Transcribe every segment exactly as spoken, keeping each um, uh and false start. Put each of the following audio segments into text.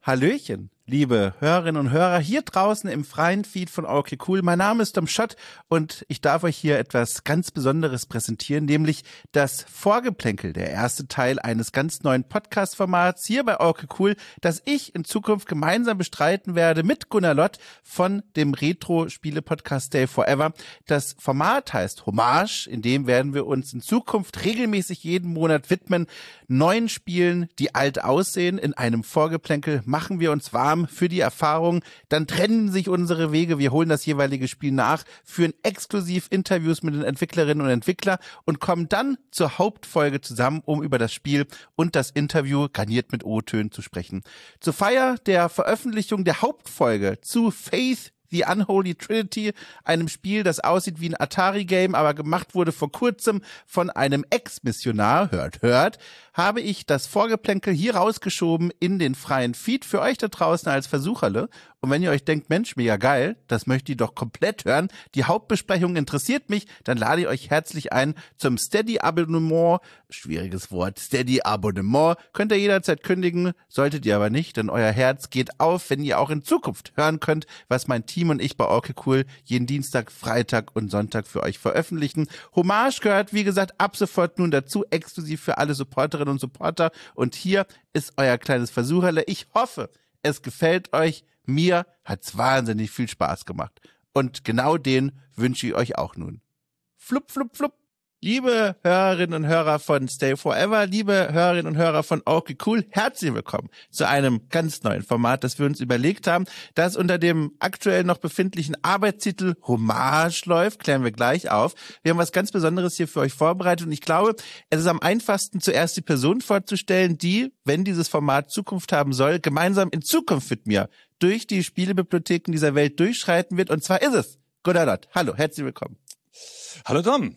Hallöchen, liebe Hörerinnen und Hörer hier draußen im freien Feed von Okay Cool. Mein Name ist Dom Schott und ich darf euch hier etwas ganz Besonderes präsentieren, nämlich das Vorgeplänkel, der erste Teil eines ganz neuen Podcast-Formats hier bei Okay Cool, das ich in Zukunft gemeinsam bestreiten werde mit Gunnar Lott von dem Retro-Spiele-Podcast Stay Forever. Das Format heißt Hommage, in dem werden wir uns in Zukunft regelmäßig jeden Monat widmen, neuen Spielen, die alt aussehen. In einem Vorgeplänkel machen wir uns warm für die Erfahrung, dann trennen sich unsere Wege, wir holen das jeweilige Spiel nach, führen exklusiv Interviews mit den Entwicklerinnen und Entwicklern und kommen dann zur Hauptfolge zusammen, um über das Spiel und das Interview garniert mit O-Tönen zu sprechen. Zur Feier der Veröffentlichung der Hauptfolge zu Faith The Unholy Trinity, einem Spiel, das aussieht wie ein Atari-Game, aber gemacht wurde vor kurzem von einem Ex-Missionar, hört, hört, habe ich das Vorgeplänkel hier rausgeschoben in den freien Feed für euch da draußen als Versucherle. Und wenn ihr euch denkt, Mensch, mega geil, das möchte ich doch komplett hören, die Hauptbesprechung interessiert mich, dann lade ich euch herzlich ein zum Steady-Abonnement, schwieriges Wort, Steady-Abonnement, könnt ihr jederzeit kündigen, solltet ihr aber nicht, denn euer Herz geht auf, wenn ihr auch in Zukunft hören könnt, was mein Team und ich bei Okay Cool jeden Dienstag, Freitag und Sonntag für euch veröffentlichen. Hommage gehört, wie gesagt, ab sofort nun dazu, exklusiv für alle Supporterinnen und Supporter. Und hier ist euer kleines Versucherle. Ich hoffe, es gefällt euch. Mir hat's wahnsinnig viel Spaß gemacht. Und genau den wünsche ich euch auch nun. Flup, flup, flup. Liebe Hörerinnen und Hörer von Stay Forever, liebe Hörerinnen und Hörer von Okay Cool, herzlich willkommen zu einem ganz neuen Format, das wir uns überlegt haben, das unter dem aktuell noch befindlichen Arbeitstitel Hommage läuft, klären wir gleich auf. Wir haben was ganz Besonderes hier für euch vorbereitet und ich glaube, es ist am einfachsten, zuerst die Person vorzustellen, die, wenn dieses Format Zukunft haben soll, gemeinsam in Zukunft mit mir durch die Spielebibliotheken dieser Welt durchschreiten wird, und zwar ist es Gunnar Lott. Hallo, herzlich willkommen. Hallo Tom.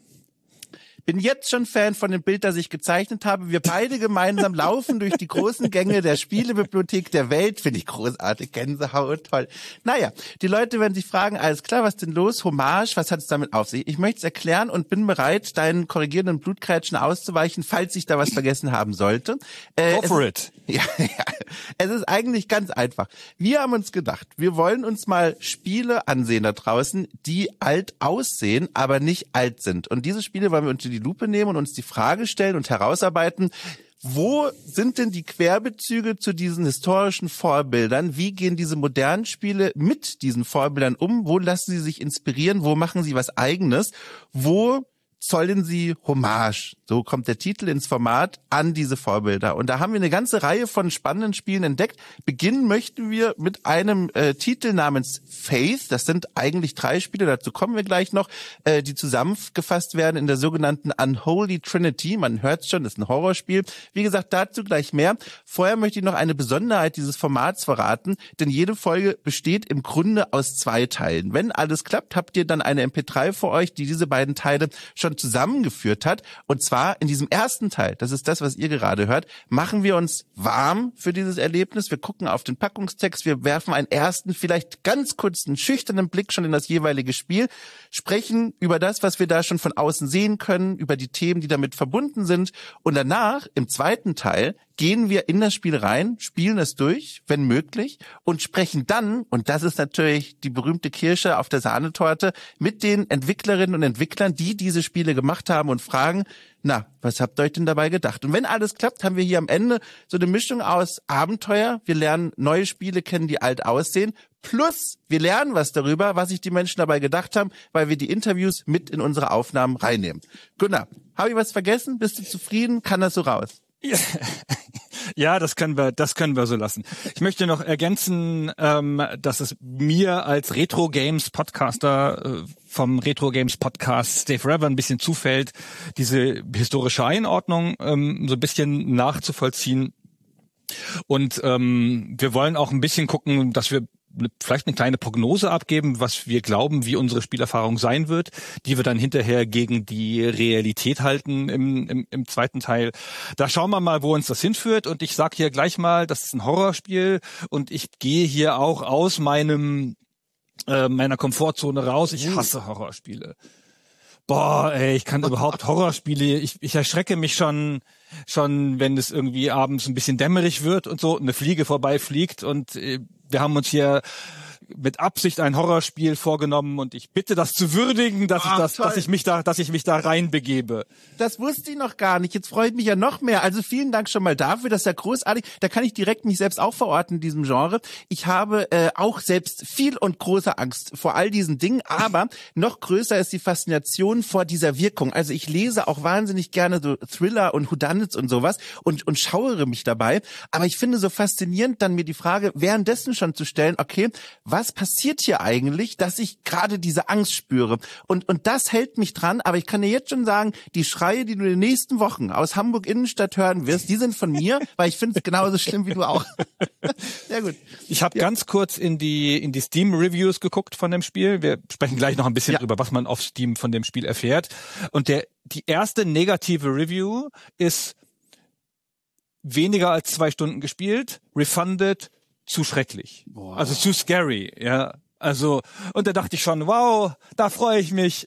Bin jetzt schon Fan von dem Bild, das ich gezeichnet habe. Wir beide gemeinsam laufen durch die großen Gänge der Spielebibliothek der Welt. Finde ich großartig, Gänsehaut, toll. Naja, die Leute werden sich fragen, alles klar, was denn los? Hommage, was hat es damit auf sich? Ich möchte es erklären und bin bereit, deinen korrigierenden Blutkrätschen auszuweichen, falls ich da was vergessen haben sollte. Äh, Go for it. Ja, ja, es ist eigentlich ganz einfach. Wir haben uns gedacht, wir wollen uns mal Spiele ansehen da draußen, die alt aussehen, aber nicht alt sind. Und diese Spiele wollen wir unter die Lupe nehmen und uns die Frage stellen und herausarbeiten, wo sind denn die Querbezüge zu diesen historischen Vorbildern? Wie gehen diese modernen Spiele mit diesen Vorbildern um? Wo lassen sie sich inspirieren? Wo machen sie was Eigenes? Wo zollen sie Hommage, so kommt der Titel ins Format, an diese Vorbilder. Und da haben wir eine ganze Reihe von spannenden Spielen entdeckt. Beginnen möchten wir mit einem äh, Titel namens Faith. Das sind eigentlich drei Spiele, dazu kommen wir gleich noch, äh, die zusammengefasst werden in der sogenannten Unholy Trinity. Man hört es schon, das ist ein Horrorspiel. Wie gesagt, dazu gleich mehr. Vorher möchte ich noch eine Besonderheit dieses Formats verraten, denn jede Folge besteht im Grunde aus zwei Teilen. Wenn alles klappt, habt ihr dann eine M P drei für euch, die diese beiden Teile schon zusammengeführt hat. Und zwar in diesem ersten Teil, das ist das, was ihr gerade hört, machen wir uns warm für dieses Erlebnis. Wir gucken auf den Packungstext, wir werfen einen ersten, vielleicht ganz kurzen, schüchternen Blick schon in das jeweilige Spiel, sprechen über das, was wir da schon von außen sehen können, über die Themen, die damit verbunden sind. Und danach, im zweiten Teil, gehen wir in das Spiel rein, spielen es durch, wenn möglich, und sprechen dann, und das ist natürlich die berühmte Kirsche auf der Sahnetorte, mit den Entwicklerinnen und Entwicklern, die diese Spiele gemacht haben, und fragen, na, was habt ihr euch denn dabei gedacht? Und wenn alles klappt, haben wir hier am Ende so eine Mischung aus Abenteuer, wir lernen neue Spiele kennen, die alt aussehen, plus wir lernen was darüber, was sich die Menschen dabei gedacht haben, weil wir die Interviews mit in unsere Aufnahmen reinnehmen. Gunnar, habe ich was vergessen? Bist du zufrieden? Kann das so raus? Ja. Ja, das können wir, das können wir so lassen. Ich möchte noch ergänzen, ähm, dass es mir als Retro Games Podcaster äh, vom Retro Games Podcast Stay Forever ein bisschen zufällt, diese historische Einordnung ähm, so ein bisschen nachzuvollziehen. Und ähm, wir wollen auch ein bisschen gucken, dass wir vielleicht eine kleine Prognose abgeben, was wir glauben, wie unsere Spielerfahrung sein wird, die wir dann hinterher gegen die Realität halten im, im, im zweiten Teil. Da schauen wir mal, wo uns das hinführt. Und ich sage hier gleich mal, das ist ein Horrorspiel und ich gehe hier auch aus meinem äh, meiner Komfortzone raus. Ich hasse Horrorspiele. Boah, ey, ich kann überhaupt Horrorspiele, ich, ich erschrecke mich schon, schon wenn es irgendwie abends ein bisschen dämmerig wird und so, eine Fliege vorbeifliegt und äh, wir haben uns hier mit Absicht ein Horrorspiel vorgenommen und ich bitte das zu würdigen, dass Ach, ich das, toll. dass ich mich da, dass ich mich da reinbegebe. Das wusste ich noch gar nicht. Jetzt freut mich ja noch mehr. Also vielen Dank schon mal dafür. Das ist ja großartig. Da kann ich direkt mich selbst auch verorten in diesem Genre. Ich habe äh, auch selbst viel und große Angst vor all diesen Dingen, aber noch größer ist die Faszination vor dieser Wirkung. Also ich lese auch wahnsinnig gerne so Thriller und Whodunits und sowas und und schauere mich dabei. Aber ich finde so faszinierend, dann mir die Frage währenddessen schon zu stellen, okay, was passiert hier eigentlich, dass ich gerade diese Angst spüre? Und und das hält mich dran, aber ich kann dir jetzt schon sagen, die Schreie, die du in den nächsten Wochen aus Hamburg Innenstadt hören wirst, die sind von mir, weil ich finde es genauso schlimm wie du auch. Sehr gut. Ich habe ja. ganz kurz in die in die Steam-Reviews geguckt von dem Spiel. Wir sprechen gleich noch ein bisschen ja. drüber, was man auf Steam von dem Spiel erfährt. Und der die erste negative Review ist weniger als zwei Stunden gespielt, refunded, zu schrecklich. Boah. Also zu scary, ja. Also, und da dachte ich schon, wow, da freue ich mich.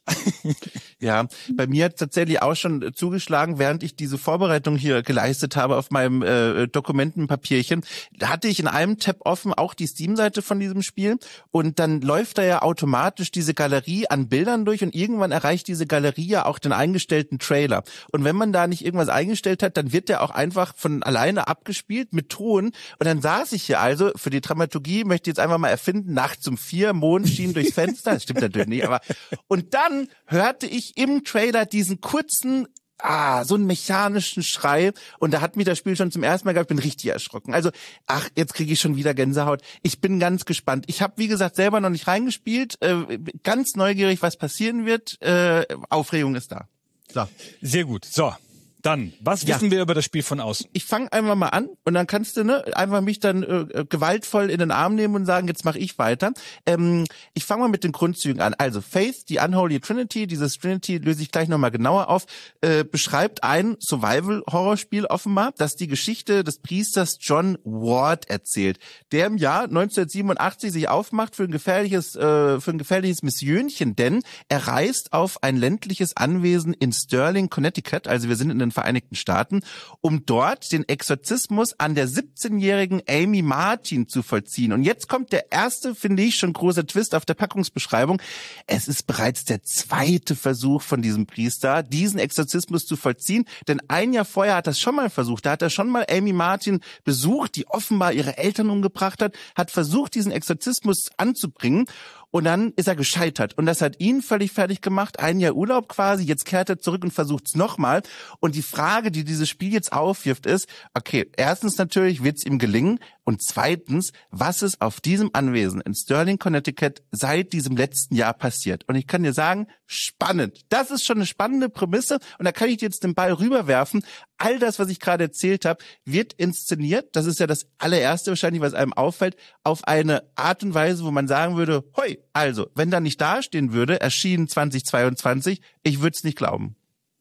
Ja, bei mir hat tatsächlich auch schon zugeschlagen, während ich diese Vorbereitung hier geleistet habe auf meinem äh, Dokumentenpapierchen. Da hatte ich in einem Tab offen auch die Steam-Seite von diesem Spiel und dann läuft da ja automatisch diese Galerie an Bildern durch und irgendwann erreicht diese Galerie ja auch den eingestellten Trailer. Und wenn man da nicht irgendwas eingestellt hat, dann wird der auch einfach von alleine abgespielt mit Ton. Und dann saß ich hier also, für die Dramaturgie möchte ich jetzt einfach mal erfinden, nachts um vier, Mond schien durchs Fenster, das stimmt natürlich nicht, aber und dann hörte ich im Trailer diesen kurzen, ah, so einen mechanischen Schrei und da hat mich das Spiel schon zum ersten Mal gehabt, bin richtig erschrocken. Also, ach, jetzt kriege ich schon wieder Gänsehaut. Ich bin ganz gespannt. Ich habe, wie gesagt, selber noch nicht reingespielt, äh, ganz neugierig, was passieren wird. Äh, Aufregung ist da. So. Sehr gut. So. Dann, was ja. wissen wir über das Spiel von außen? Ich fange einfach mal an und dann kannst du ne einfach mich dann äh, gewaltvoll in den Arm nehmen und sagen, jetzt mache ich weiter. Ähm, ich fange mal mit den Grundzügen an. Also Faith, die Unholy Trinity, dieses Trinity löse ich gleich nochmal genauer auf, äh, beschreibt ein Survival-Horrorspiel offenbar, das die Geschichte des Priesters John Ward erzählt, der im Jahr neunzehnhundertsiebenundachtzig sich aufmacht für ein gefährliches, äh, für ein gefährliches Missionchen, denn er reist auf ein ländliches Anwesen in Sterling, Connecticut, also wir sind in den Vereinigten Staaten, um dort den Exorzismus an der siebzehnjährigen Amy Martin zu vollziehen. Und jetzt kommt der erste, finde ich, schon großer Twist auf der Packungsbeschreibung. Es ist bereits der zweite Versuch von diesem Priester, diesen Exorzismus zu vollziehen, denn ein Jahr vorher hat er es schon mal versucht. Da hat er schon mal Amy Martin besucht, die offenbar ihre Eltern umgebracht hat, hat versucht, diesen Exorzismus anzubringen. Und dann ist er gescheitert. Und das hat ihn völlig fertig gemacht. Ein Jahr Urlaub quasi. Jetzt kehrt er zurück und versucht es nochmal. Und die Frage, die dieses Spiel jetzt aufwirft, ist, okay, erstens natürlich, wird es ihm gelingen? Und zweitens, was ist auf diesem Anwesen in Sterling, Connecticut seit diesem letzten Jahr passiert? Und ich kann dir sagen, spannend. Das ist schon eine spannende Prämisse. Und da kann ich dir jetzt den Ball rüberwerfen. All das, was ich gerade erzählt habe, wird inszeniert. Das ist ja das allererste wahrscheinlich, was einem auffällt, auf eine Art und Weise, wo man sagen würde, hoi, also, wenn da nicht dastehen würde, erschienen zweitausendzweiundzwanzig, ich würde es nicht glauben.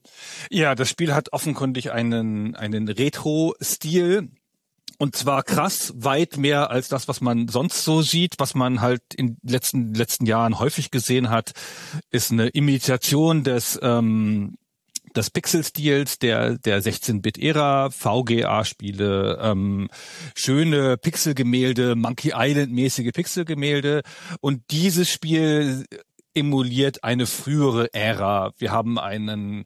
Ja, das Spiel hat offenkundig einen, einen Retro-Stil. Und zwar krass, weit mehr als das, was man sonst so sieht, was man halt in den letzten, letzten Jahren häufig gesehen hat, ist eine Imitation des, ähm, des Pixel-Stils der, der sechzehn-Bit-Ära, V G A-Spiele, ähm, schöne Pixelgemälde, Monkey Island-mäßige Pixelgemälde. Und dieses Spiel emuliert eine frühere Ära. Wir haben einen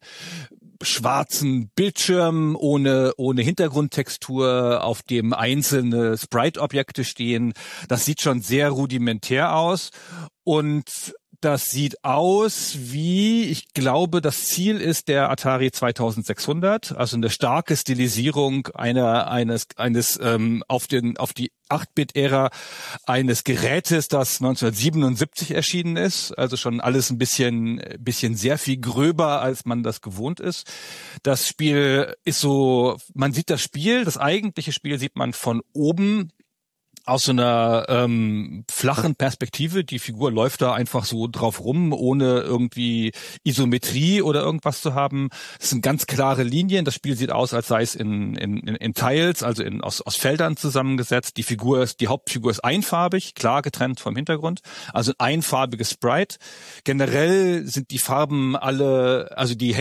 schwarzen Bildschirm ohne ohne Hintergrundtextur, auf dem einzelne Sprite-Objekte stehen. Das sieht schon sehr rudimentär aus und das sieht aus wie, ich glaube, das Ziel ist der Atari zweitausendsechshundert, also eine starke Stilisierung einer eines eines ähm, auf den auf die acht-Bit-Ära eines Gerätes, das neunzehnhundertsiebenundsiebzig erschienen ist, also schon alles ein bisschen bisschen sehr viel gröber, als man das gewohnt ist. Das Spiel ist so, man sieht das Spiel, das eigentliche Spiel sieht man von oben aus so einer ähm, flachen Perspektive. Die Figur läuft da einfach so drauf rum, ohne irgendwie Isometrie oder irgendwas zu haben. Es sind ganz klare Linien. Das Spiel sieht aus, als sei es in, in, in Tiles, also in, aus, aus Feldern zusammengesetzt. Die Figur ist, die Hauptfigur ist einfarbig, klar getrennt vom Hintergrund. Also ein einfarbiges Sprite. Generell sind die Farben alle, also die hängen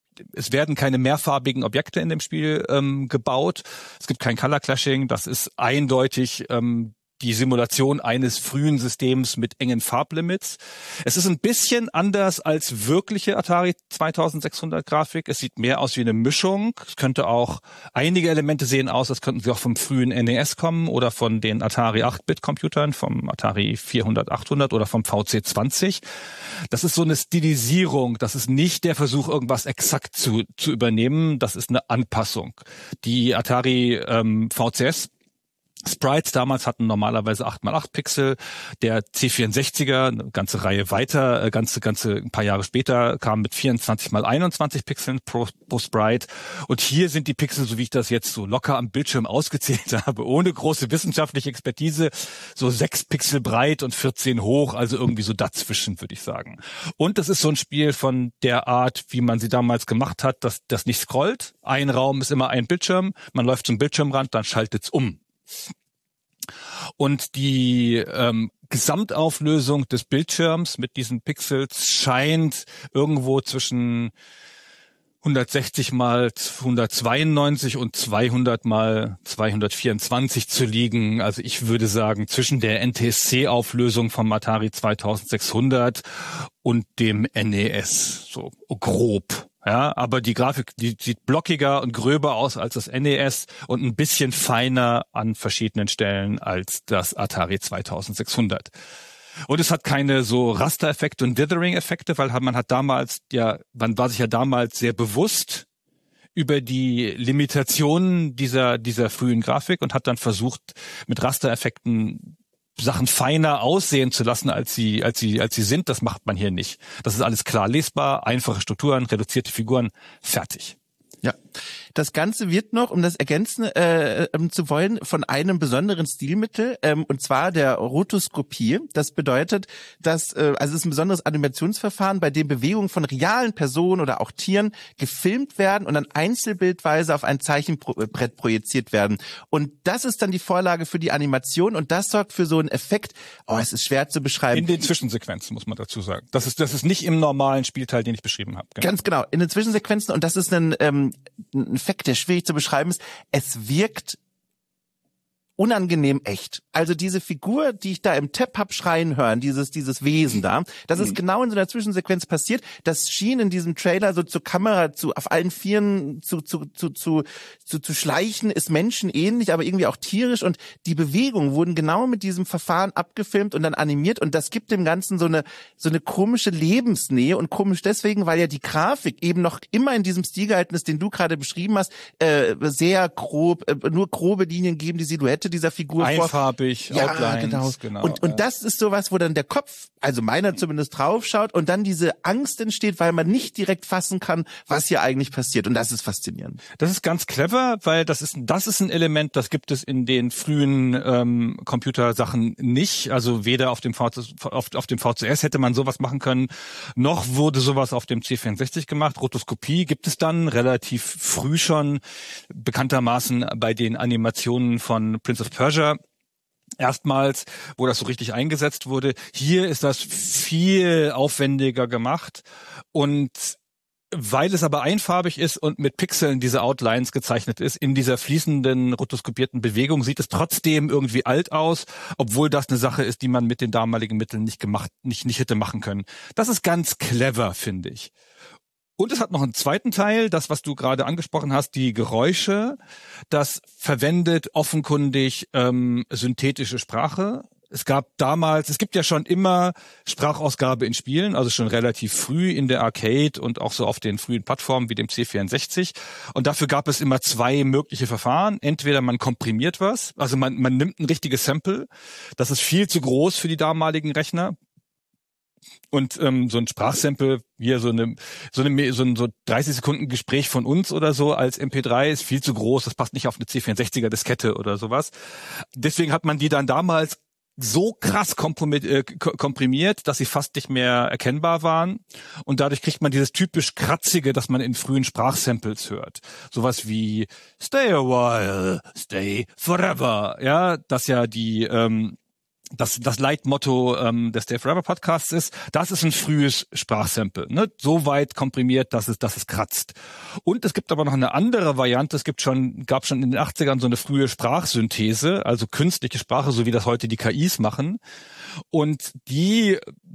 es werden keine mehrfarbigen Objekte in dem Spiel ähm, gebaut. Es gibt kein Color Clashing. Das ist eindeutig ähm, die Simulation eines frühen Systems mit engen Farblimits. Es ist ein bisschen anders als wirkliche Atari zweitausendsechshundert Grafik. Es sieht mehr aus wie eine Mischung. Es könnte auch, einige Elemente sehen aus, als könnten sie auch vom frühen N E S kommen oder von den Atari acht Bit Computern, vom Atari vierhundert, achthundert oder vom V C zwanzig. Das ist so eine Stilisierung. Das ist nicht der Versuch, irgendwas exakt zu, zu übernehmen. Das ist eine Anpassung. Die Atari ähm, V C S Sprites damals hatten normalerweise acht mal acht Pixel. Der C vierundsechziger, eine ganze Reihe weiter, ganze, ganze, ein paar Jahre später, kam mit vierundzwanzig mal einundzwanzig Pixeln pro, pro Sprite. Und hier sind die Pixel, so wie ich das jetzt so locker am Bildschirm ausgezählt habe, ohne große wissenschaftliche Expertise, so sechs Pixel breit und vierzehn hoch, also irgendwie so dazwischen, würde ich sagen. Und das ist so ein Spiel von der Art, wie man sie damals gemacht hat, dass das nicht scrollt. Ein Raum ist immer ein Bildschirm, man läuft zum Bildschirmrand, dann schaltet's um. Und die ähm, Gesamtauflösung des Bildschirms mit diesen Pixels scheint irgendwo zwischen hundertsechzig mal hundertzweiundneunzig und zweihundert mal zweihundertvierundzwanzig zu liegen. Also ich würde sagen, zwischen der N T S C-Auflösung vom Atari zweitausendsechshundert und dem N E S, so grob. Ja, aber die Grafik, die sieht blockiger und gröber aus als das N E S und ein bisschen feiner an verschiedenen Stellen als das Atari zweitausendsechshundert. Und es hat keine so Rastereffekte und Dithering-Effekte, weil man hat damals, ja, man war sich ja damals sehr bewusst über die Limitationen dieser, dieser frühen Grafik und hat dann versucht, mit Rastereffekten Sachen feiner aussehen zu lassen, als sie, als sie, als sie sind. Das macht man hier nicht. Das ist alles klar lesbar, einfache Strukturen, reduzierte Figuren, fertig. Ja, das Ganze wird noch, um das ergänzen äh, ähm, zu wollen, von einem besonderen Stilmittel, ähm, und zwar der Rotoskopie. Das bedeutet, dass, äh, also es ist ein besonderes Animationsverfahren, bei dem Bewegungen von realen Personen oder auch Tieren gefilmt werden und dann einzelbildweise auf ein Zeichenbrett projiziert werden. Und das ist dann die Vorlage für die Animation und das sorgt für so einen Effekt, oh, es ist schwer zu beschreiben. In den Zwischensequenzen, muss man dazu sagen. Das ist, das ist nicht im normalen Spielteil, den ich beschrieben habe. Genau. Ganz genau, in den Zwischensequenzen, und das ist ein, ähm, ein Effekt, der schwierig zu beschreiben ist. Es wirkt unangenehm echt. Also diese Figur, die ich da im Tab hab schreien hören, dieses dieses Wesen da, das ist genau in so einer Zwischensequenz passiert. Das schien in diesem Trailer so zur Kamera zu auf allen Vieren zu zu zu zu zu, zu schleichen, ist menschenähnlich, aber irgendwie auch tierisch, und die Bewegungen wurden genau mit diesem Verfahren abgefilmt und dann animiert, und das gibt dem Ganzen so eine so eine komische Lebensnähe, und komisch deswegen, weil ja die Grafik eben noch immer in diesem Stil gehalten ist, den du gerade beschrieben hast, äh, sehr grob, äh, nur grobe Linien geben, die Silhouette dieser Figur einfarbig, vor. Outlines, ja, genau. genau. Und, und ja. das ist sowas, wo dann der Kopf, also meiner zumindest, draufschaut und dann diese Angst entsteht, weil man nicht direkt fassen kann, was hier eigentlich passiert. Und das ist faszinierend. Das ist ganz clever, weil das ist das ist ein Element, das gibt es in den frühen ähm, Computersachen nicht. Also weder auf dem V C, auf, auf dem V C S hätte man sowas machen können, noch wurde sowas auf dem C vierundsechzig gemacht. Rotoskopie gibt es dann relativ früh schon, bekanntermaßen bei den Animationen von Prince of Persia. Erstmals, wo das so richtig eingesetzt wurde. Hier ist das viel aufwendiger gemacht, und weil es aber einfarbig ist und mit Pixeln diese Outlines gezeichnet ist, in dieser fließenden, rotoskopierten Bewegung sieht es trotzdem irgendwie alt aus, obwohl das eine Sache ist, die man mit den damaligen Mitteln nicht gemacht, nicht, nicht hätte machen können. Das ist ganz clever, finde ich. Und es hat noch einen zweiten Teil, das, was du gerade angesprochen hast, die Geräusche. Das verwendet offenkundig ähm, synthetische Sprache. Es gab damals, es gibt ja schon immer Sprachausgabe in Spielen, also schon relativ früh in der Arcade und auch so auf den frühen Plattformen wie dem C vierundsechzig. Und dafür gab es immer zwei mögliche Verfahren. Entweder man komprimiert was, also man, man nimmt ein richtiges Sample. Das ist viel zu groß für die damaligen Rechner. Und ähm, so ein Sprachsample, hier so eine so eine so ein so dreißig Sekunden Gespräch von uns oder so als M P drei ist viel zu groß, das passt nicht auf eine C vierundsechziger Diskette oder sowas. Deswegen hat man die dann damals so krass komprimiert, dass sie fast nicht mehr erkennbar waren, und dadurch kriegt man dieses typisch kratzige, das man in frühen Sprachsamples hört. Sowas wie Stay a while, stay forever, ja, das ja die ähm, das das Leitmotto ähm, des Dave Forever Podcasts ist, das ist ein frühes Sprachsample, ne? So weit komprimiert, dass es dass es kratzt. Und es gibt aber noch eine andere Variante, es gibt schon gab schon in den achtzigern so eine frühe Sprachsynthese, also künstliche Sprache, so wie das heute die K Is machen. Und die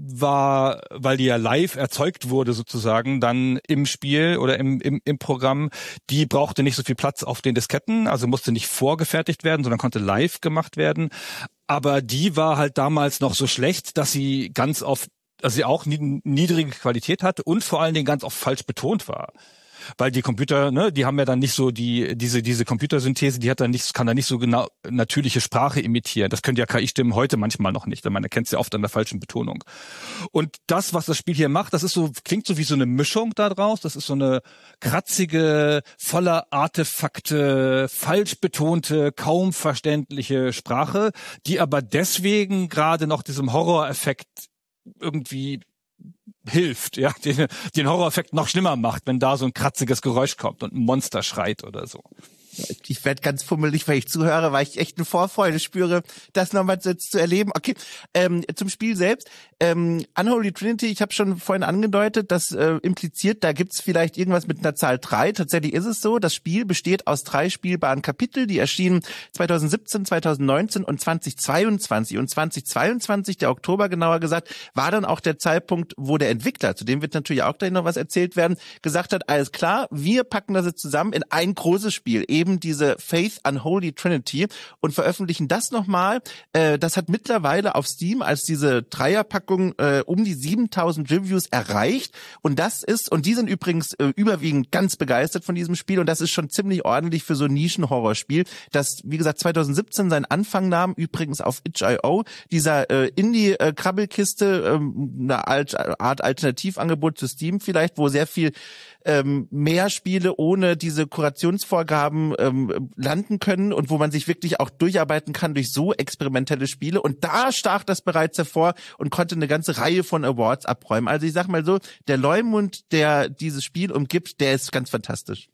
war, weil die ja live erzeugt wurde sozusagen, dann im Spiel oder im, im, im Programm, die brauchte nicht so viel Platz auf den Disketten, also musste nicht vorgefertigt werden, sondern konnte live gemacht werden. Aber die war halt damals noch so schlecht, dass sie ganz oft, also sie auch niedrige Qualität hatte und vor allen Dingen ganz oft falsch betont war. Weil die Computer, ne, die haben ja dann nicht so die diese diese Computersynthese, die hat dann nicht, kann da nicht so genau natürliche Sprache imitieren. Das können ja K I-Stimmen heute manchmal noch nicht, denn man erkennt es ja oft an der falschen Betonung. Und das, was das Spiel hier macht, das ist so, klingt so wie so eine Mischung da draus. Das ist so eine kratzige, voller Artefakte, falsch betonte, kaum verständliche Sprache, die aber deswegen gerade noch diesem Horroreffekt irgendwie hilft, ja, den, den Horroreffekt noch schlimmer macht, wenn da so ein kratziges Geräusch kommt und ein Monster schreit oder so. Ich werde ganz fummelig, weil ich zuhöre, weil ich echt eine Vorfreude spüre, das nochmal jetzt zu erleben. Okay, ähm, zum Spiel selbst. Ähm, Unholy Trinity, ich habe schon vorhin angedeutet, das äh, impliziert, da gibt's vielleicht irgendwas mit einer Zahl drei. Tatsächlich ist es so, das Spiel besteht aus drei spielbaren Kapitel, die erschienen zweitausendsiebzehn, zweitausendneunzehn und zweitausendzweiundzwanzig. Und zweitausendzweiundzwanzig, der Oktober genauer gesagt, war dann auch der Zeitpunkt, wo der Entwickler, zu dem wird natürlich auch gleich noch was erzählt werden, gesagt hat, alles klar, wir packen das jetzt zusammen in ein großes Spiel, eben diese Faith Unholy Trinity, und veröffentlichen das nochmal. Äh, das hat mittlerweile auf Steam als diese Dreierpackung äh, um die siebentausend Reviews erreicht, und das ist, und die sind übrigens äh, überwiegend ganz begeistert von diesem Spiel, und das ist schon ziemlich ordentlich für so ein Nischen-Horrorspiel, das, wie gesagt, zweitausendsiebzehn seinen Anfang nahm, übrigens auf itch Punkt io, dieser äh, Indie-Krabbelkiste, äh, eine Art Alternativangebot zu Steam vielleicht, wo sehr viel ähm, mehr Spiele ohne diese Kurationsvorgaben ähm, landen können und wo man sich wirklich auch durcharbeiten kann durch so experimentelle Spiele. Und da stach das bereits hervor und konnte eine ganze Reihe von Awards abräumen. Also ich sag mal so, der Leumund, der dieses Spiel umgibt, der ist ganz fantastisch.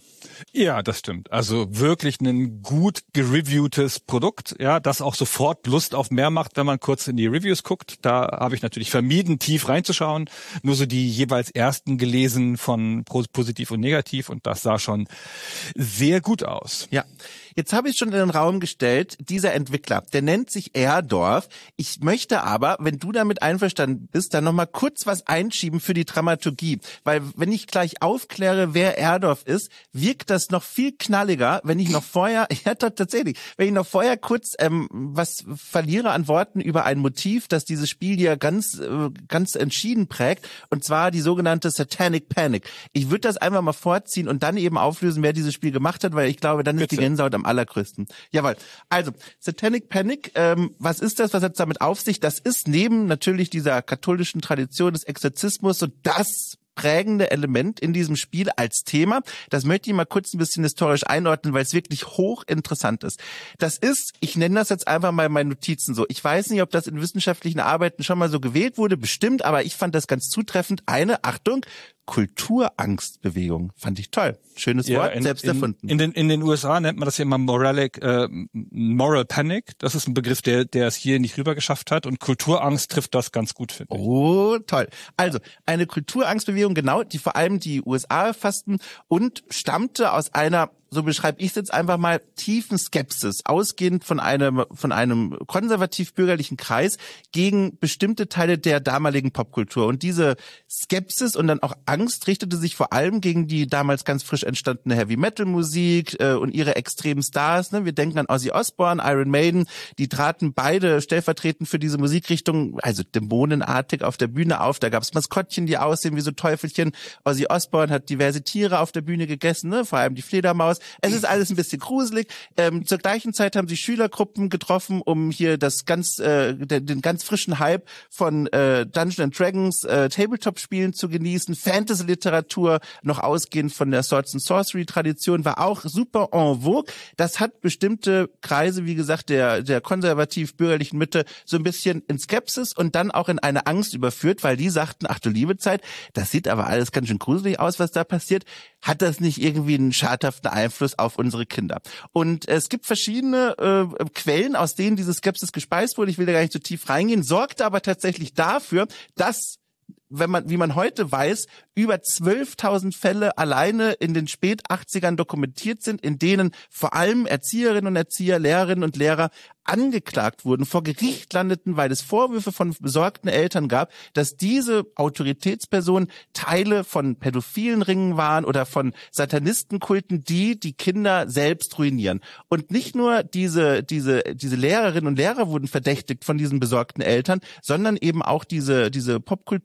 Ja, das stimmt. Also wirklich ein gut gereviewtes Produkt, ja, das auch sofort Lust auf mehr macht, wenn man kurz in die Reviews guckt. Da habe ich natürlich vermieden, tief reinzuschauen, nur so die jeweils ersten gelesen von positiv und negativ, und das sah schon sehr gut aus. Ja. Jetzt habe ich schon in den Raum gestellt, dieser Entwickler, der nennt sich Erdorf. Ich möchte aber, wenn du damit einverstanden bist, dann nochmal kurz was einschieben für die Dramaturgie. Weil wenn ich gleich aufkläre, wer Erdorf ist, wirkt das noch viel knalliger, wenn ich noch vorher, ja tatsächlich, wenn ich noch vorher kurz ähm, was verliere an Worten über ein Motiv, das dieses Spiel hier ganz, äh, ganz entschieden prägt, und zwar die sogenannte Satanic Panic. Ich würde das einfach mal vorziehen und dann eben auflösen, wer dieses Spiel gemacht hat, weil ich glaube, dann ist Bitte. die Gänsehaut am allergrößten. Jawohl. Also, Satanic Panic, ähm, was ist das? Was hat es damit auf sich? Das ist neben natürlich dieser katholischen Tradition des Exorzismus so das prägende Element in diesem Spiel als Thema. Das möchte ich mal kurz ein bisschen historisch einordnen, weil es wirklich hochinteressant ist. Das ist, ich nenne das jetzt einfach mal meine Notizen so. Ich weiß nicht, ob das in wissenschaftlichen Arbeiten schon mal so gewählt wurde, bestimmt, aber ich fand das ganz zutreffend. Eine, Achtung, Kulturangstbewegung. Fand ich toll. Schönes ja, Wort, in, selbst in, erfunden. In den, in den U S A nennt man das ja immer Moralic, äh, Moral Panic. Das ist ein Begriff, der, der es hier nicht rüber geschafft hat. Und Kulturangst trifft das ganz gut, finde ich. Oh, toll. Also, eine Kulturangstbewegung, genau, die vor allem die U S A erfassten und stammte aus einer, so beschreibe ich es jetzt einfach mal, tiefen Skepsis, ausgehend von einem von einem konservativ-bürgerlichen Kreis gegen bestimmte Teile der damaligen Popkultur. Und diese Skepsis und dann auch Angst richtete sich vor allem gegen die damals ganz frisch entstandene Heavy-Metal-Musik äh, und ihre extremen Stars. Ne? Wir denken an Ozzy Osbourne, Iron Maiden, die traten beide stellvertretend für diese Musikrichtung, also dämonenartig auf der Bühne auf. Da gab es Maskottchen, die aussehen wie so Teufelchen. Ozzy Osbourne hat diverse Tiere auf der Bühne gegessen, ne? Vor allem die Fledermaus. Es ist alles ein bisschen gruselig. Ähm, zur gleichen Zeit haben sich Schülergruppen getroffen, um hier das ganz, äh, den, den ganz frischen Hype von äh, Dungeons and Dragons äh, Tabletop-Spielen zu genießen. Fantasy-Literatur, noch ausgehend von der Swords and Sorcery-Tradition, war auch super en vogue. Das hat bestimmte Kreise, wie gesagt, der der konservativ-bürgerlichen Mitte so ein bisschen in Skepsis und dann auch in eine Angst überführt, weil die sagten, ach du liebe Zeit, das sieht aber alles ganz schön gruselig aus, was da passiert. Hat das nicht irgendwie einen schadhaften Einfluss Einfluss auf unsere Kinder. Und es gibt verschiedene äh, Quellen, aus denen diese Skepsis gespeist wurde. Ich will da gar nicht so tief reingehen, sorgte aber tatsächlich dafür, dass, wenn man, wie man heute weiß, über zwölftausend Fälle alleine in den Spät-achtzigern dokumentiert sind, in denen vor allem Erzieherinnen und Erzieher, Lehrerinnen und Lehrer angeklagt wurden, vor Gericht landeten, weil es Vorwürfe von besorgten Eltern gab, dass diese Autoritätspersonen Teile von pädophilen Ringen waren oder von Satanistenkulten, die die Kinder selbst ruinieren. Und nicht nur diese diese diese Lehrerinnen und Lehrer wurden verdächtigt von diesen besorgten Eltern, sondern eben auch diese diese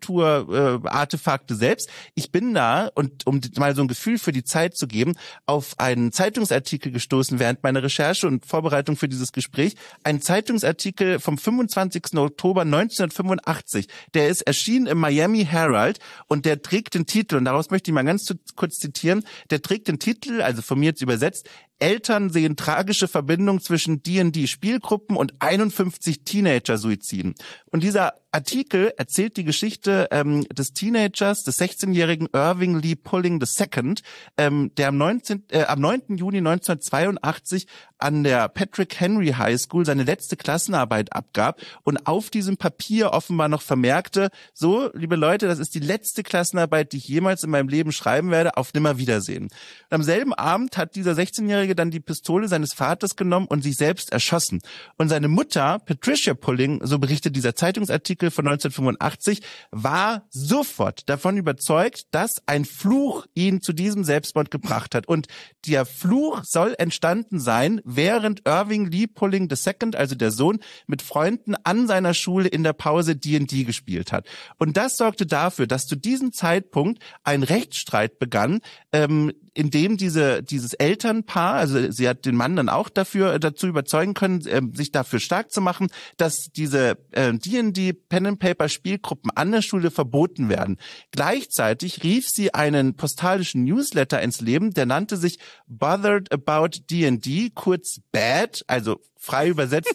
Popkultur-Artefakte äh, selbst. Ich bin da, und um mal so ein Gefühl für die Zeit zu geben, auf einen Zeitungsartikel gestoßen während meiner Recherche und Vorbereitung für dieses Gespräch. Ein Zeitungsartikel vom fünfundzwanzigsten Oktober neunzehnhundertfünfundachtzig. Der ist erschienen im Miami Herald und der trägt den Titel, und daraus möchte ich mal ganz kurz zitieren, der trägt den Titel, also von mir jetzt übersetzt, Eltern sehen tragische Verbindung zwischen D und D-Spielgruppen und einundfünfzig Teenager-Suiziden. Und dieser Artikel erzählt die Geschichte ähm, des Teenagers, des sechzehnjährigen Irving Lee Pulling der Zweite., ähm, der am, neunzehnten Äh, am neunten Juni neunzehnhundertzweiundachtzig an der Patrick Henry High School seine letzte Klassenarbeit abgab und auf diesem Papier offenbar noch vermerkte, so, liebe Leute, das ist die letzte Klassenarbeit, die ich jemals in meinem Leben schreiben werde, auf Nimmerwiedersehen. Und am selben Abend hat dieser sechzehnjährige dann die Pistole seines Vaters genommen und sich selbst erschossen. Und seine Mutter, Patricia Pulling, so berichtet dieser Zeitungsartikel von neunzehnhundertfünfundachtzig, war sofort davon überzeugt, dass ein Fluch ihn zu diesem Selbstmord gebracht hat. Und der Fluch soll entstanden sein, während Irving Lee Pulling der Zweite., also der Sohn, mit Freunden an seiner Schule in der Pause D und D gespielt hat. Und das sorgte dafür, dass zu diesem Zeitpunkt ein Rechtsstreit begann, ähm, in dem diese dieses Elternpaar, also sie hat den Mann dann auch dafür dazu überzeugen können, äh, sich dafür stark zu machen, dass diese äh, D und D Pen and Paper Spielgruppen an der Schule verboten werden. Gleichzeitig rief sie einen postalischen Newsletter ins Leben, der nannte sich Bothered About D und D, kurz B A D, also frei übersetzt,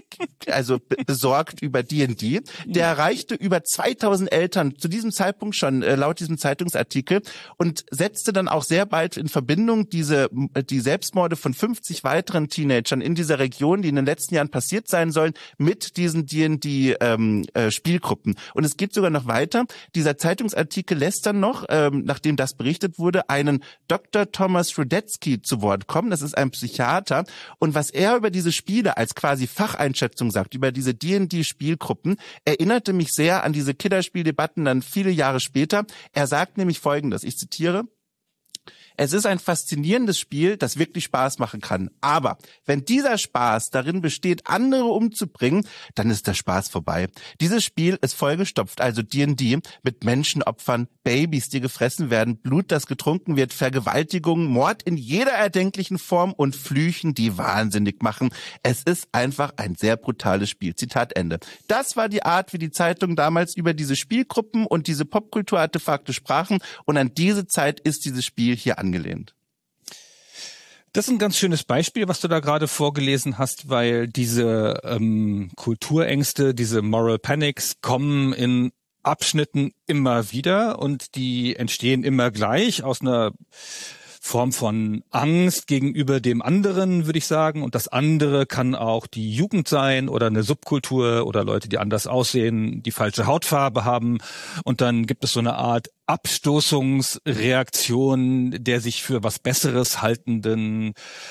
also besorgt über D und D. Der erreichte über zweitausend Eltern zu diesem Zeitpunkt schon, äh, laut diesem Zeitungsartikel, und setzte dann auch sehr bald in Verbindung diese die Selbstmorde von fünfzig weiteren Teenagern in dieser Region, die in den letzten Jahren passiert sein sollen, mit diesen D und D ähm, äh, Spielgruppen. Und es geht sogar noch weiter. Dieser Zeitungsartikel lässt dann noch, ähm, nachdem das berichtet wurde, einen Doktor Thomas Rudetsky zu Wort kommen. Das ist ein Psychiater. Und was er über diese Spiele als quasi Facheinschätzung sagt, über diese D und D Spielgruppen, erinnerte mich sehr an diese Killerspieldebatten dann viele Jahre später. Er sagt nämlich Folgendes, ich zitiere: Es ist ein faszinierendes Spiel, das wirklich Spaß machen kann. Aber wenn dieser Spaß darin besteht, andere umzubringen, dann ist der Spaß vorbei. Dieses Spiel ist vollgestopft, also D und D, mit Menschenopfern, Babys, die gefressen werden, Blut, das getrunken wird, Vergewaltigungen, Mord in jeder erdenklichen Form und Flüchen, die wahnsinnig machen. Es ist einfach ein sehr brutales Spiel. Zitat Ende. Das war die Art, wie die Zeitungen damals über diese Spielgruppen und diese Popkulturartefakte sprachen, und an diese Zeit ist dieses Spiel hier angelehnt. Das ist ein ganz schönes Beispiel, was du da gerade vorgelesen hast, weil diese ähm, Kulturängste, diese Moral Panics kommen in Abschnitten immer wieder, und die entstehen immer gleich aus einer Form von Angst gegenüber dem anderen, würde ich sagen. Und das andere kann auch die Jugend sein oder eine Subkultur oder Leute, die anders aussehen, die falsche Hautfarbe haben. Und dann gibt es so eine Art Abstoßungsreaktion der sich für was Besseres haltenden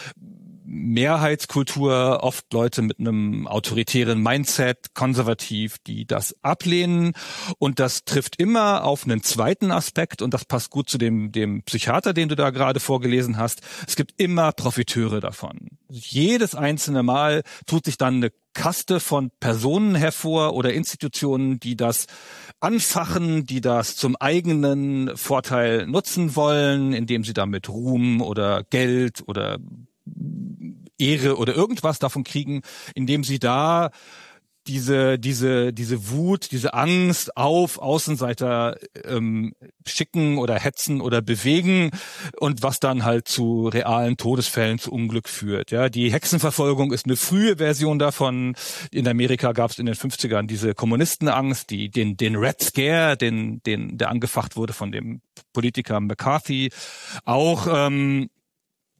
Mehrheitskultur, oft Leute mit einem autoritären Mindset, konservativ, die das ablehnen. Und das trifft immer auf einen zweiten Aspekt, und das passt gut zu dem, dem Psychiater, den du da gerade vorgelesen hast. Es gibt immer Profiteure davon. Jedes einzelne Mal tut sich dann eine Kaste von Personen hervor oder Institutionen, die das anfachen, die das zum eigenen Vorteil nutzen wollen, indem sie damit Ruhm oder Geld oder Ehre oder irgendwas davon kriegen, indem sie da diese diese diese Wut, diese Angst auf Außenseiter ähm, schicken oder hetzen oder bewegen, und was dann halt zu realen Todesfällen, zu Unglück führt. Ja, die Hexenverfolgung ist eine frühe Version davon. In Amerika gab es in den fünfzigern diese Kommunistenangst, die den den Red Scare, den den der angefacht wurde von dem Politiker McCarthy, auch ähm,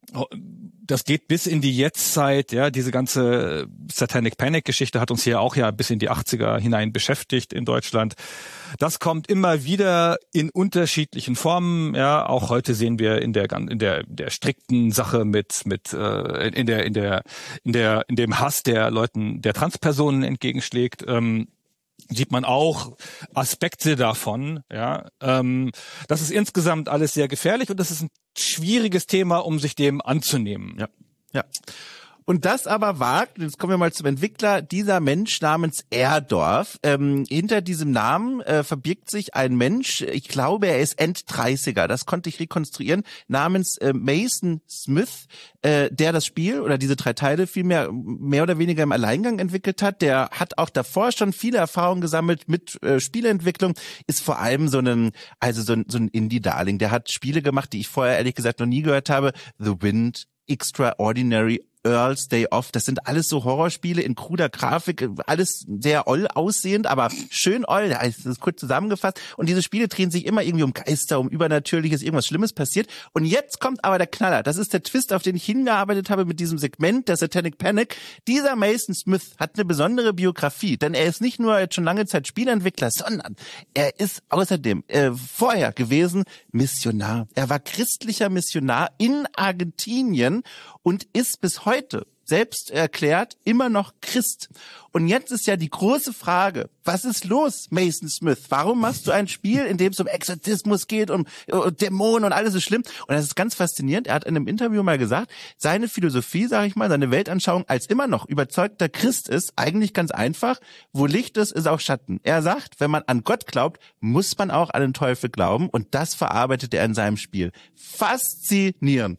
das geht bis in die Jetztzeit, ja, diese ganze Satanic Panic Geschichte hat uns hier auch ja bis in die achtziger hinein beschäftigt in Deutschland. Das kommt immer wieder in unterschiedlichen Formen, ja, auch heute sehen wir in der in der der strikten Sache mit mit äh, in der in der in der in dem Hass der Leuten der Transpersonen entgegenschlägt. Ähm, sieht man auch Aspekte davon, ja. Ähm, das ist insgesamt alles sehr gefährlich und das ist ein schwieriges Thema, um sich dem anzunehmen. Ja, ja. Und das aber wagt, jetzt kommen wir mal zum Entwickler, dieser Mensch namens Erdorf. Ähm, hinter diesem Namen äh, verbirgt sich ein Mensch, ich glaube, er ist Enddreißiger, das konnte ich rekonstruieren, namens äh, Mason Smith, äh, der das Spiel oder diese drei Teile vielmehr mehr oder weniger im Alleingang entwickelt hat. Der hat auch davor schon viele Erfahrungen gesammelt mit äh, Spieleentwicklung, ist vor allem so ein, also so ein, so ein Indie-Darling. Der hat Spiele gemacht, die ich vorher ehrlich gesagt noch nie gehört habe. The Wind, Extraordinary, Earl's Day Off, das sind alles so Horrorspiele in kruder Grafik, alles sehr oll aussehend, aber schön oll, das ist kurz zusammengefasst. Und diese Spiele drehen sich immer irgendwie um Geister, um Übernatürliches, irgendwas Schlimmes passiert. Und jetzt kommt aber der Knaller, das ist der Twist, auf den ich hingearbeitet habe mit diesem Segment, der Satanic Panic. Dieser Mason Smith hat eine besondere Biografie, denn er ist nicht nur jetzt schon lange Zeit Spieleentwickler, sondern er ist außerdem äh, vorher gewesen Missionar. Er war christlicher Missionar in Argentinien und ist bis heute Heute, selbst erklärt, immer noch Christ. Und jetzt ist ja die große Frage, was ist los, Mason Smith? Warum machst du ein Spiel, in dem es um Exorzismus geht, um, um Dämonen und alles ist schlimm? Und das ist ganz faszinierend. Er hat in einem Interview mal gesagt, seine Philosophie, sage ich mal, seine Weltanschauung als immer noch überzeugter Christ ist eigentlich ganz einfach. Wo Licht ist, ist auch Schatten. Er sagt, wenn man an Gott glaubt, muss man auch an den Teufel glauben. Und das verarbeitet er in seinem Spiel. Faszinierend.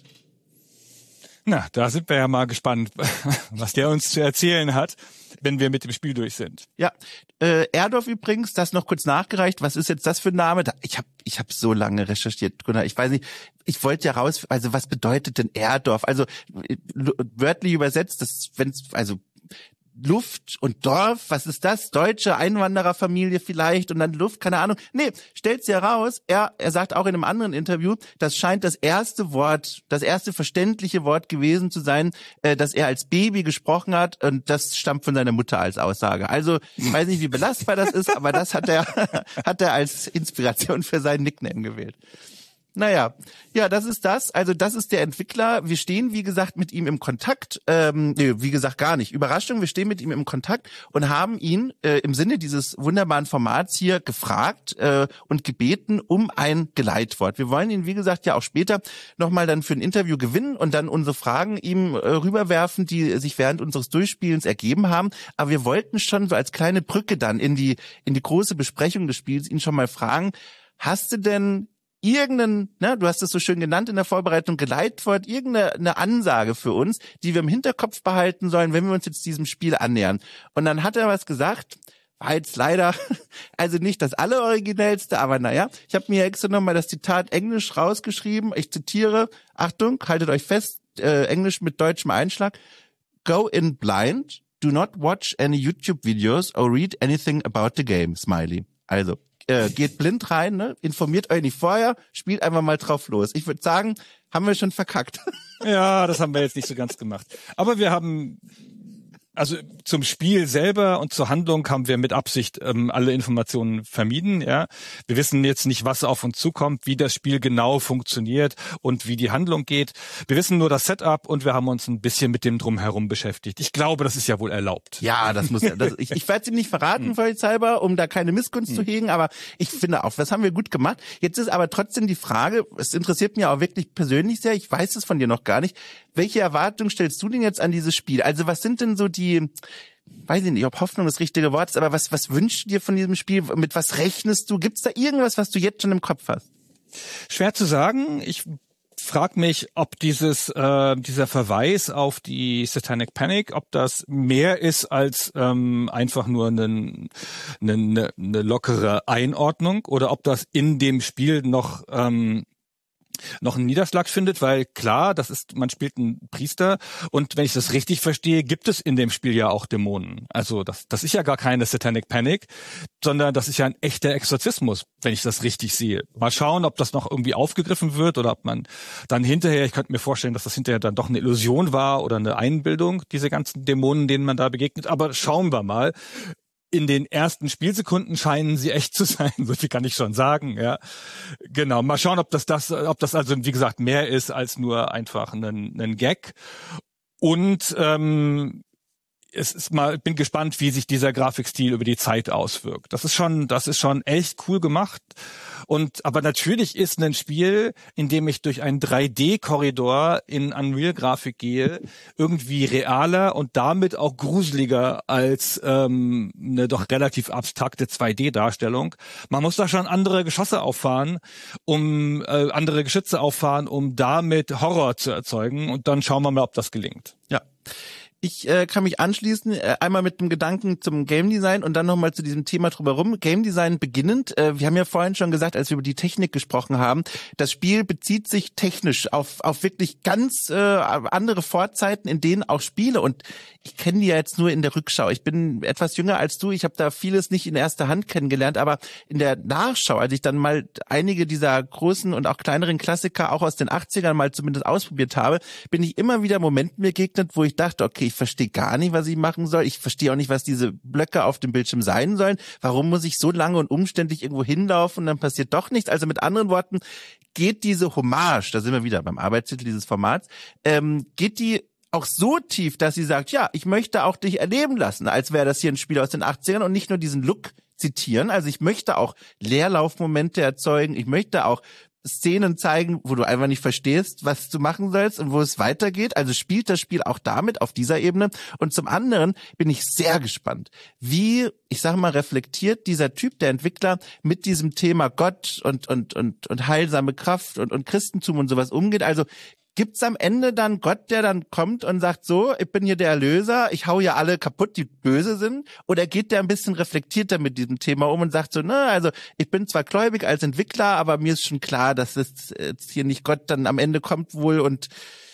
Na, da sind wir ja mal gespannt, was der uns zu erzählen hat, wenn wir mit dem Spiel durch sind. Ja, äh, Erdorf übrigens, das noch kurz nachgereicht. Was ist jetzt das für ein Name? Da, ich habe ich hab so lange recherchiert, Gunnar. Ich weiß nicht, ich wollte ja raus, also was bedeutet denn Erdorf? Also wörtlich übersetzt, das wenn's also Luft und Dorf, was ist das? Deutsche Einwandererfamilie vielleicht und dann Luft, keine Ahnung. Nee, stellt sie heraus, er, er sagt auch in einem anderen Interview, das scheint das erste Wort, das erste verständliche Wort gewesen zu sein, äh, das er als Baby gesprochen hat und das stammt von seiner Mutter als Aussage. Also, ich weiß nicht, wie belastbar das ist, aber das hat er, hat er als Inspiration für seinen Nickname gewählt. Naja, ja, das ist das. Also das ist der Entwickler. Wir stehen, wie gesagt, mit ihm im Kontakt. Ähm, nee, wie gesagt, gar nicht. Überraschung, wir stehen mit ihm im Kontakt und haben ihn äh, im Sinne dieses wunderbaren Formats hier gefragt äh, und gebeten um ein Geleitwort. Wir wollen ihn, wie gesagt, ja auch später nochmal dann für ein Interview gewinnen und dann unsere Fragen ihm äh, rüberwerfen, die sich während unseres Durchspielens ergeben haben. Aber wir wollten schon so als kleine Brücke dann in die in die große Besprechung des Spiels ihn schon mal fragen, hast du denn irgendeinen, ne, du hast es so schön genannt in der Vorbereitung, Geleitwort, irgendeine eine Ansage für uns, die wir im Hinterkopf behalten sollen, wenn wir uns jetzt diesem Spiel annähern. Und dann hat er was gesagt, war jetzt leider, also nicht das alleroriginellste, aber naja, ich habe mir extra nochmal das Zitat Englisch rausgeschrieben, ich zitiere, Achtung, haltet euch fest, äh, Englisch mit deutschem Einschlag, go in blind, do not watch any YouTube videos or read anything about the game, Smiley. Also, Äh, geht blind rein, ne? Informiert euch nicht vorher, spielt einfach mal drauf los. Ich würde sagen, haben wir schon verkackt. Ja, das haben wir jetzt nicht so ganz gemacht. Aber wir haben, also zum Spiel selber und zur Handlung haben wir mit Absicht ähm, alle Informationen vermieden. Ja, wir wissen jetzt nicht, was auf uns zukommt, wie das Spiel genau funktioniert und wie die Handlung geht. Wir wissen nur das Setup und wir haben uns ein bisschen mit dem Drumherum beschäftigt. Ich glaube, das ist ja wohl erlaubt. Ja, das muss ja. Das, ich ich werde es ihm nicht verraten, vollzeithalber, um da keine Missgunst hm. zu hegen, aber ich finde auch, das haben wir gut gemacht. Jetzt ist aber trotzdem die Frage, es interessiert mich auch wirklich persönlich sehr, ich weiß es von dir noch gar nicht, welche Erwartungen stellst du denn jetzt an dieses Spiel? Also was sind denn so die, weiß ich nicht, ob Hoffnung das richtige Wort ist, aber was was wünschst du dir von diesem Spiel? Mit was rechnest du? Gibt's da irgendwas, was du jetzt schon im Kopf hast? Schwer zu sagen. Ich frag mich, ob dieses äh, dieser Verweis auf die Satanic Panic, ob das mehr ist als ähm, einfach nur eine, eine, eine lockere Einordnung oder ob das in dem Spiel noch ähm, noch einen Niederschlag findet, weil klar, das ist, man spielt einen Priester und wenn ich das richtig verstehe, gibt es in dem Spiel ja auch Dämonen. Also das, das ist ja gar keine Satanic Panic, sondern das ist ja ein echter Exorzismus, wenn ich das richtig sehe. Mal schauen, ob das noch irgendwie aufgegriffen wird oder ob man dann hinterher, ich könnte mir vorstellen, dass das hinterher dann doch eine Illusion war oder eine Einbildung, diese ganzen Dämonen, denen man da begegnet, aber schauen wir mal. In den ersten Spielsekunden scheinen sie echt zu sein, so viel kann ich schon sagen, ja. Genau, mal schauen, ob das das, ob das also, wie gesagt, mehr ist als nur einfach ein, ein Gag. Und ähm, es ist mal, bin gespannt, wie sich dieser Grafikstil über die Zeit auswirkt. Das ist schon, das ist schon echt cool gemacht. Und aber natürlich ist ein Spiel, in dem ich durch einen drei D-Korridor in Unreal-Grafik gehe, irgendwie realer und damit auch gruseliger als ähm, eine doch relativ abstrakte zwei D-Darstellung. Man muss da schon andere Geschosse auffahren, um äh, andere Geschütze auffahren, um damit Horror zu erzeugen. Und dann schauen wir mal, ob das gelingt. Ja. Ich äh, kann mich anschließen, äh, einmal mit dem Gedanken zum Game Design und dann nochmal zu diesem Thema drumherum. Game Design beginnend, äh, wir haben ja vorhin schon gesagt, als wir über die Technik gesprochen haben, das Spiel bezieht sich technisch auf auf wirklich ganz äh, andere Vorzeiten, in denen auch Spiele, und ich kenne die ja jetzt nur in der Rückschau. Ich bin etwas jünger als du, ich habe da vieles nicht in erster Hand kennengelernt, aber in der Nachschau, als ich dann mal einige dieser großen und auch kleineren Klassiker auch aus den achtzigern mal zumindest ausprobiert habe, bin ich immer wieder Momenten begegnet, wo ich dachte, okay, ich verstehe gar nicht, was ich machen soll. Ich verstehe auch nicht, was diese Blöcke auf dem Bildschirm sein sollen. Warum muss ich so lange und umständlich irgendwo hinlaufen und dann passiert doch nichts? Also mit anderen Worten, geht diese Hommage, da sind wir wieder beim Arbeitstitel dieses Formats, ähm, geht die auch so tief, dass sie sagt, ja, ich möchte auch dich erleben lassen, als wäre das hier ein Spiel aus den achtzigern und nicht nur diesen Look zitieren. Also ich möchte auch Leerlaufmomente erzeugen. Ich möchte auch Szenen zeigen, wo du einfach nicht verstehst, was du machen sollst und wo es weitergeht. Also spielt das Spiel auch damit auf dieser Ebene. Und zum anderen bin ich sehr gespannt, wie, ich sage mal, reflektiert dieser Typ, der Entwickler, mit diesem Thema Gott und und und und heilsame Kraft und und Christentum und sowas umgeht. Also gibt's am Ende dann Gott, der dann kommt und sagt, so, ich bin hier der Erlöser, ich hau hier alle kaputt, die böse sind? Oder geht der ein bisschen reflektierter mit diesem Thema um und sagt so, na, also ich bin zwar gläubig als Entwickler, aber mir ist schon klar, dass es jetzt hier nicht Gott dann am Ende kommt wohl und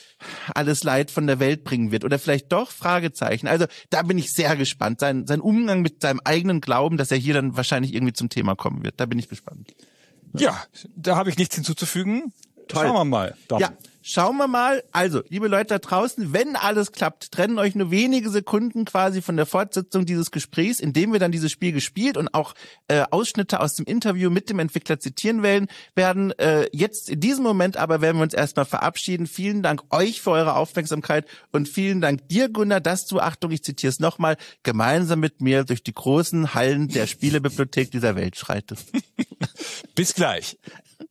alles Leid von der Welt bringen wird. Oder vielleicht doch? Fragezeichen. Also da bin ich sehr gespannt. Sein, sein Umgang mit seinem eigenen Glauben, dass er hier dann wahrscheinlich irgendwie zum Thema kommen wird. Da bin ich gespannt. Ja, da habe ich nichts hinzuzufügen. Toll. Schauen wir mal. Dom. Ja, schauen wir mal. Also, liebe Leute da draußen, wenn alles klappt, trennen euch nur wenige Sekunden quasi von der Fortsetzung dieses Gesprächs, in dem wir dann dieses Spiel gespielt und auch äh, Ausschnitte aus dem Interview mit dem Entwickler zitieren werden. werden äh, jetzt in diesem Moment aber werden wir uns erstmal verabschieden. Vielen Dank euch für eure Aufmerksamkeit und vielen Dank dir, Gunnar, dass du, Achtung, ich zitiere es nochmal, gemeinsam mit mir durch die großen Hallen der Spielebibliothek dieser Welt schreitest. Bis gleich.